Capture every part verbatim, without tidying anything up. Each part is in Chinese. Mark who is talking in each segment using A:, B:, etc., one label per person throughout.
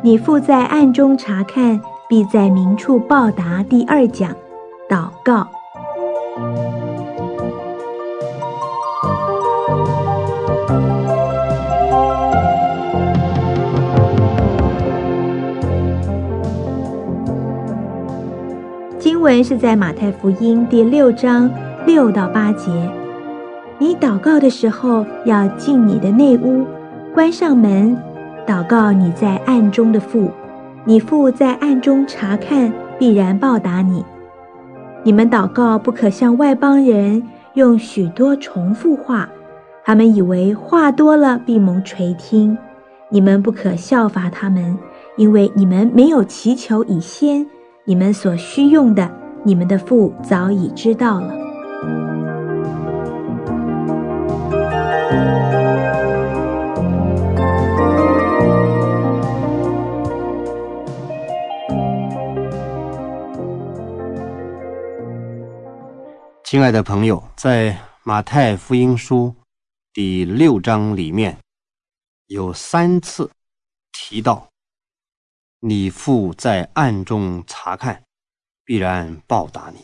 A: 你父在暗中查看，必在明处报答。第二讲，祷告。经文是在马太福音第六章六到八节。你祷告的时候，要进你的内屋，关上门，祷告你在暗中的父，你父在暗中查看，必然报答你。你们祷告不可像外邦人，用许多重复话，他们以为话多了必蒙垂听。你们不可效法他们，因为你们没有祈求以先，你们所需用的，你们的父早已知道了。
B: 亲爱的朋友，在马太福音书第六章里面有三次提到你父在暗中查看，必然报答你。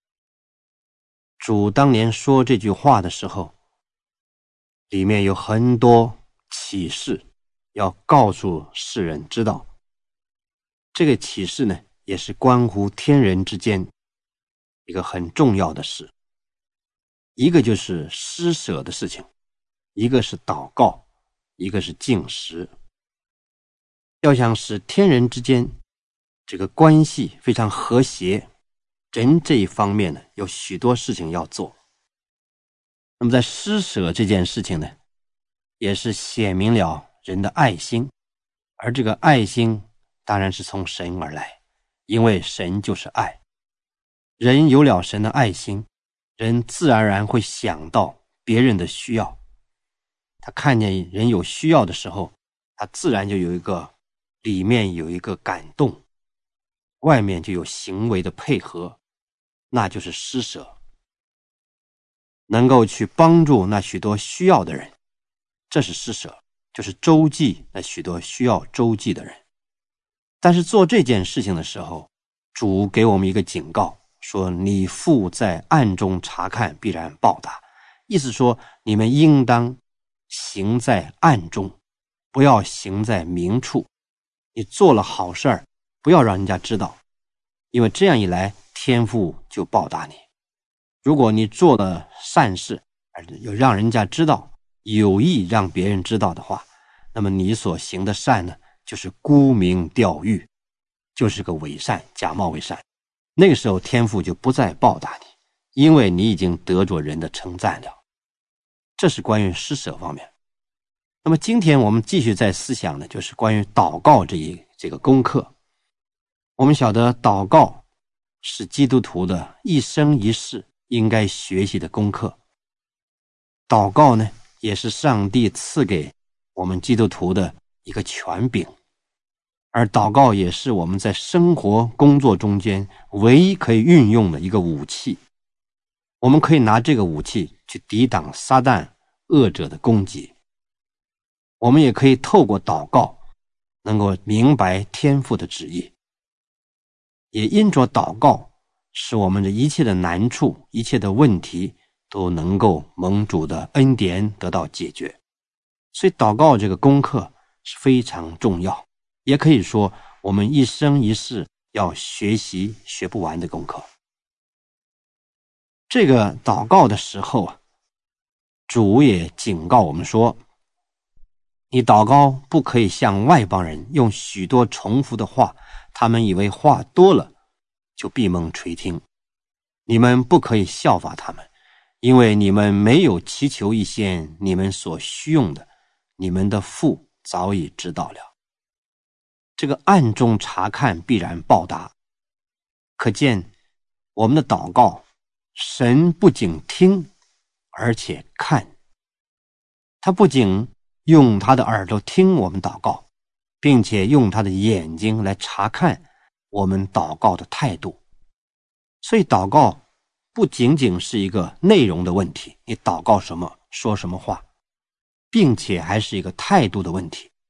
B: 主当年说这句话的时候，里面有很多启示要告诉世人知道。这个启示呢，也是关乎天人之间一个很重要的事，一个就是施舍的事情，一个是祷告，一个是禁食。要想使天人之间这个关系非常和谐，人这一方面呢，有许多事情要做。那么在施舍这件事情呢，也是显明了人的爱心，而这个爱心当然是从神而来，因为神就是爱。人有了神的爱心，人自然而然会想到别人的需要。他看见人有需要的时候，他自然就有一个里面有一个感动，外面就有行为的配合，那就是施舍，能够去帮助那许多需要的人，这是施舍，就是周济那许多需要周济的人。但是做这件事情的时候，主给我们一个警告，说你父在暗中查看，必然报答。意思说你们应当行在暗中，不要行在明处。你做了好事儿，不要让人家知道，因为这样一来天父就报答你。如果你做了善事，有让人家知道，有意让别人知道的话，那么你所行的善呢，就是沽名钓誉，就是个伪善，假冒伪善。那个时候天父就不再报答你，因为你已经得着人的称赞了。这是关于施舍方面。那么今天我们继续在思想呢，就是关于祷告这一这个功课。我们晓得祷告是基督徒的一生一世应该学习的功课。祷告呢，也是上帝赐给我们基督徒的一个权柄，而祷告也是我们在生活工作中间唯一可以运用的一个武器。我们可以拿这个武器去抵挡撒旦恶者的攻击，我们也可以透过祷告能够明白天父的旨意，也因着祷告使我们的一切的难处，一切的问题都能够蒙主的恩典得到解决。所以祷告这个功课是非常重要，也可以说我们一生一世要学习学不完的功课。这个祷告的时候啊，主也警告我们说，你祷告不可以像外邦人，用许多重复的话，他们以为话多了就闭蒙垂听。你们不可以效法他们，因为你们没有祈求一些你们所需用的，你们的父早已知道了。这个暗中查看必然报答，可见我们的祷告，神不仅听而且看。他不仅用他的耳朵听我们祷告，并且用他的眼睛来查看我们祷告的态度。所以祷告不仅仅是一个内容的问题，你祷告什么说什么话，并且还是一个态度的问题。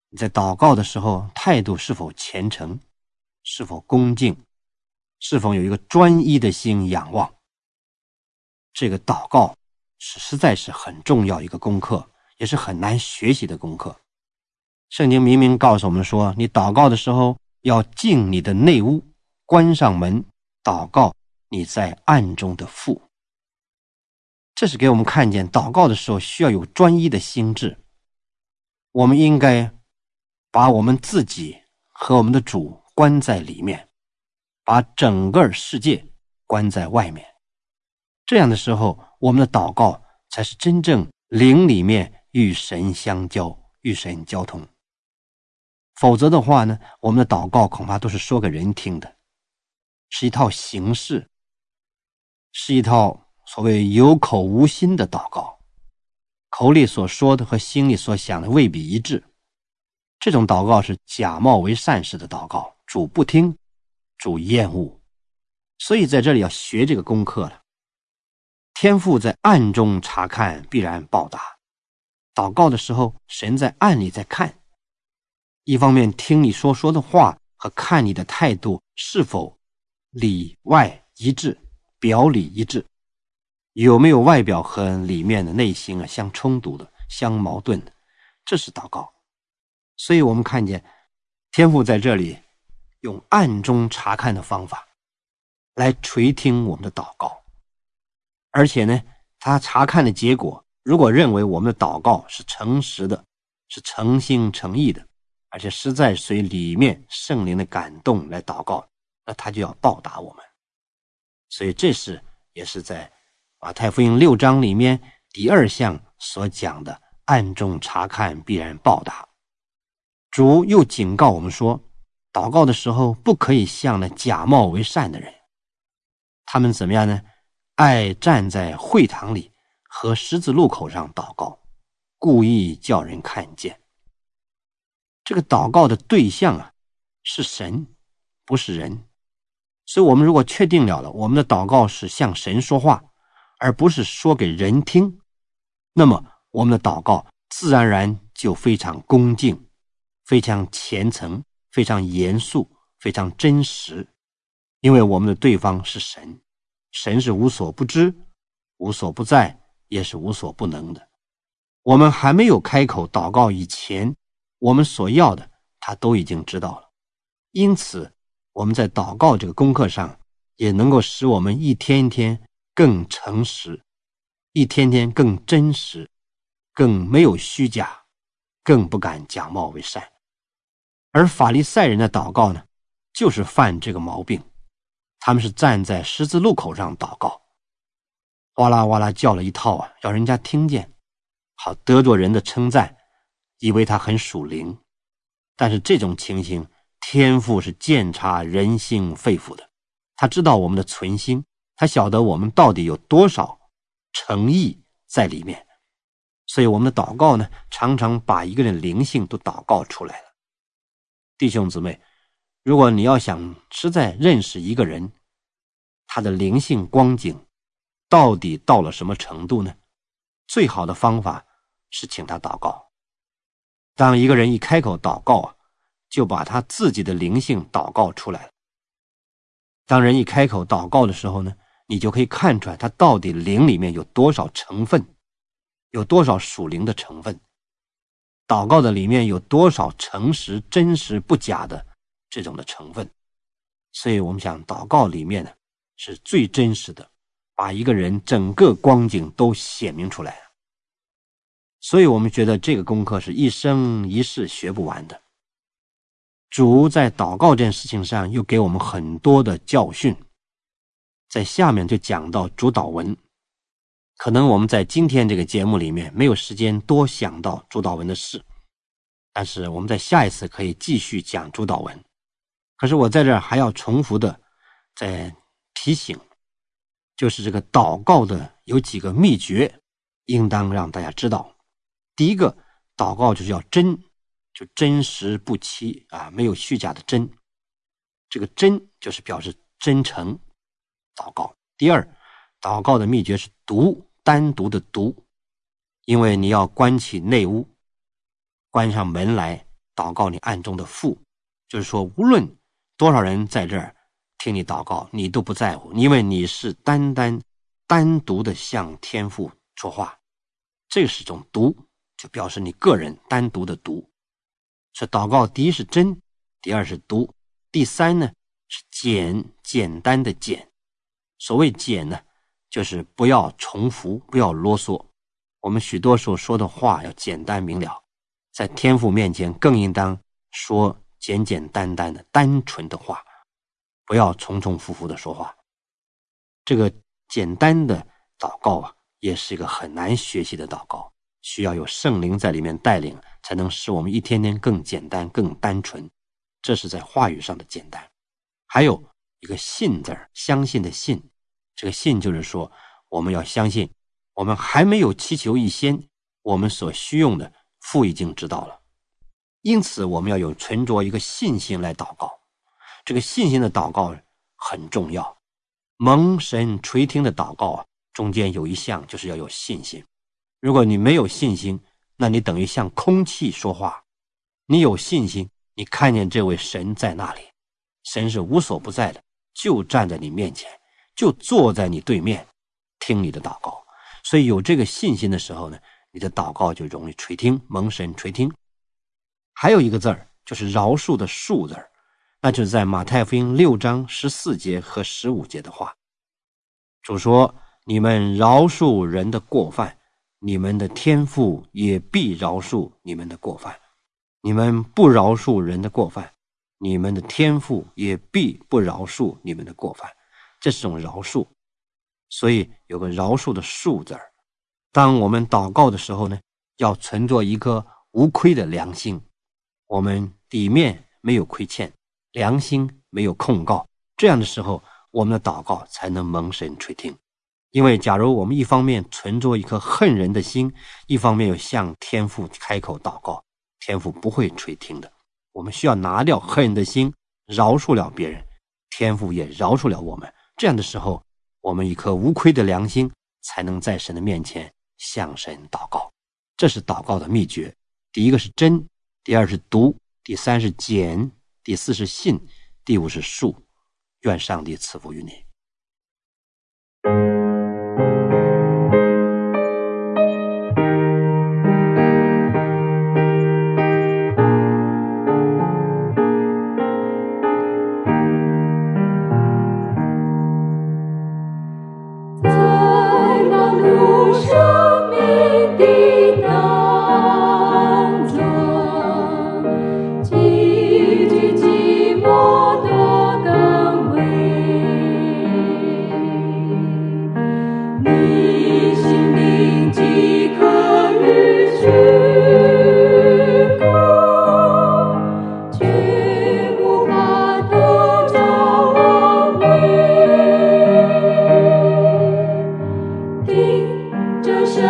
B: 你在祷告的时候态度是否虔诚，是否恭敬，是否有一个专一的心仰望。这个祷告是实在是很重要一个功课，也是很难学习的功课。圣经明明告诉我们说，你祷告的时候要进你的内屋，关上门，祷告你在暗中的父。这是给我们看见祷告的时候需要有专一的心志。我们应该把我们自己和我们的主关在里面，把整个世界关在外面。这样的时候，我们的祷告才是真正灵里面与神相交，与神交通。否则的话呢，我们的祷告恐怕都是说给人听的，是一套形式，是一套所谓有口无心的祷告，口里所说的和心里所想的未必一致。这种祷告是假冒为善式的祷告，主不听，主厌恶。所以在这里要学这个功课了。天父在暗中查看，必然报答。祷告的时候，神在暗里在看，一方面听你所说的话和看你的态度是否里外一致，表里一致，有没有外表和里面的内心啊相冲突的，相矛盾的，这是祷告。所以我们看见天父在这里用暗中查看的方法来垂听我们的祷告。而且呢，他查看的结果，如果认为我们的祷告是诚实的，是诚心诚意的，而且实在随里面圣灵的感动来祷告，那他就要报答我们。所以这是也是在马太福音六章里面第二项所讲的暗中查看必然报答。主又警告我们说，祷告的时候不可以像那假冒为善的人。他们怎么样呢？爱站在会堂里和十字路口上祷告，故意叫人看见。这个祷告的对象啊，是神，不是人。所以我们如果确定了了，我们的祷告是向神说话，而不是说给人听，那么我们的祷告自然而然就非常恭敬，非常虔诚，非常严肃，非常真实。因为我们的对方是神，神是无所不知，无所不在，也是无所不能的。我们还没有开口祷告以前，我们所要的他都已经知道了。因此我们在祷告这个功课上也能够使我们一天一天更诚实，一天天更真实，更没有虚假，更不敢假冒为善。而法利赛人的祷告呢，就是犯这个毛病。他们是站在十字路口上祷告，哇啦哇啦叫了一套啊，要人家听见，好得着人的称赞，以为他很属灵。但是这种情形，天父是鉴察人心肺腑的，他知道我们的存心，他晓得我们到底有多少诚意在里面。所以我们的祷告呢，常常把一个人的灵性都祷告出来了。弟兄姊妹，如果你要想实在认识一个人，他的灵性光景到底到了什么程度呢？最好的方法是请他祷告。当一个人一开口祷告啊，就把他自己的灵性祷告出来了。当人一开口祷告的时候呢，你就可以看出来他到底灵里面有多少成分，有多少属灵的成分，祷告的里面有多少诚实真实不假的这种的成分。所以我们想祷告里面呢是最真实的，把一个人整个光景都显明出来了。所以我们觉得这个功课是一生一世学不完的。主在祷告这件事情上又给我们很多的教训，在下面就讲到主祷文。可能我们在今天这个节目里面没有时间多想到主祷文的事，但是我们在下一次可以继续讲主祷文。可是我在这儿还要重复的再提醒，就是这个祷告的有几个秘诀应当让大家知道。第一个，祷告就是要真，就真实不欺啊，没有虚假的真。这个真就是表示真诚祷告。第二，祷告的秘诀是独，单独的独，因为你要关起内屋，关上门来祷告你暗中的父，就是说无论多少人在这儿听你祷告，你都不在乎，因为你是单单单独的向天父说话。这是一种独，就表示你个人单独的独。所以祷告第一是真，第二是独，第三呢是简，简单的简。所谓简呢，就是不要重复，不要啰嗦。我们许多时候说的话要简单明了，在天父面前更应当说简简单单的单纯的话，不要重重复复的说话。这个简单的祷告啊，也是一个很难学习的祷告，需要有圣灵在里面带领，才能使我们一天天更简单更单纯。这是在话语上的简单。还有一个信字，相信的信，这个信就是说我们要相信，我们还没有祈求以先，我们所需用的父已经知道了。因此我们要有存着一个信心来祷告。这个信心的祷告很重要。蒙神垂听的祷告啊，中间有一项就是要有信心。如果你没有信心，那你等于像空气说话。你有信心，你看见这位神在那里，神是无所不在的，就站在你面前，就坐在你对面，听你的祷告。所以有这个信心的时候呢，你的祷告就容易垂听，蒙神垂听。还有一个字儿，就是饶恕的恕字儿，那就是在马太福音六章十四节和十五节的话。主说，你们饶恕人的过犯，你们的天父也必饶恕你们的过犯；你们不饶恕人的过犯，你们的天父也必不饶恕你们的过犯。这是种饶恕，所以有个饶恕的恕字儿。当我们祷告的时候呢，要存着一颗无亏的良心，我们底面没有亏欠，良心没有控告，这样的时候我们的祷告才能蒙神垂听。因为假如我们一方面存着一颗恨人的心，一方面又向天父开口祷告，天父不会垂听的。我们需要拿掉恨人的心，饶恕了别人，天父也饶恕了我们。这样的时候，我们一颗无亏的良心才能在神的面前向神祷告。这是祷告的秘诀。第一个是真，第二是独，第三是简，第四是信，第五是恕。愿上帝赐福于你。
C: 这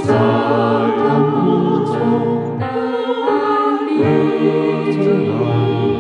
C: 在人不中的万里之南。